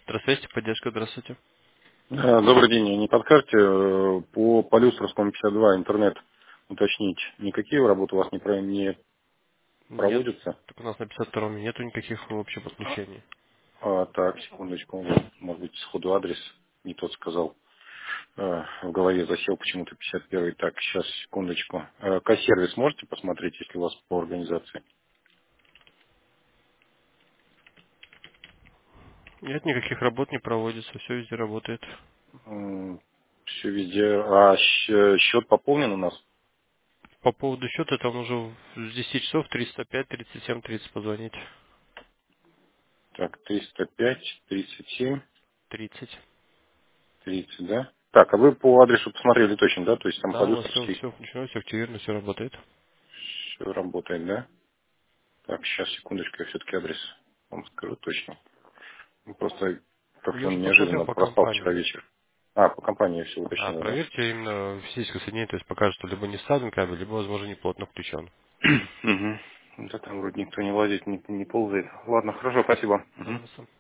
Здравствуйте, поддержка, здравствуйте. Добрый день. Не подскажете, по Полюстровскому 52 интернет уточнить, никакие работы у вас не Нет, проводятся? так у нас на 52-м нету никаких вообще подключений. Так, секундочку, может быть, сходу адрес не тот сказал. В голове засел почему-то 51-й. Так, сейчас, секундочку. К-сервис можете посмотреть, если у вас по организации? Нет, никаких работ не проводится, все везде работает. Все везде. Счет пополнен у нас? По поводу счета, там уже с 10 часов 305, 37, 30 позвонить. Так, 305, 37, 30. 30, да? Так, а вы по адресу посмотрели точно, да? То есть там Да, у нас все, Полюстровский все включено, все активировано, все работает. все работает, да? Так, сейчас, секундочку, я все-таки адрес вам скажу точно. Просто как-то Я он уже посмотрел неожиданно по проспал вчера компании. вечер. По компании все уточнил, да? Проверьте именно физическое соединение, то есть покажет, что либо не вставлен кабель, либо, возможно, не плотно включен. Угу. Да там вроде никто не лазит, не ползает. Ладно, хорошо, спасибо. Мгм. Пожалуйста.